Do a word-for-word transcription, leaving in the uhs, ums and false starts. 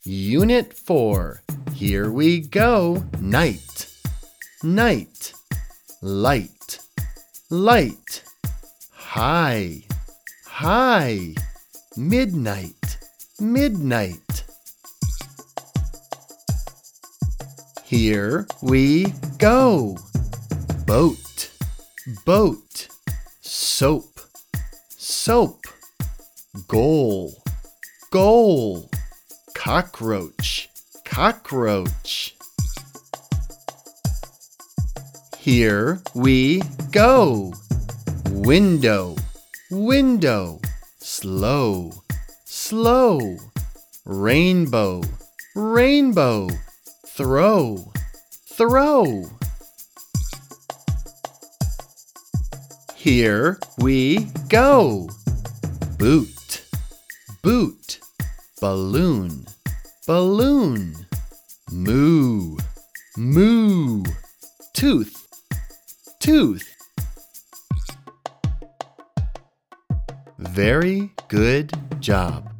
Unit four. Here we go. Night, night, light, light, high, high, midnight, midnight. Here we go. Boat, boat, soap, soap, goal, goal, cockroach, cockroach. Here we go. Window, window, slow, slow, rainbow, rainbow, throw, throw. Here we go. Boot, boot, balloon, balloon, moo, moo, tooth, tooth. Very good job.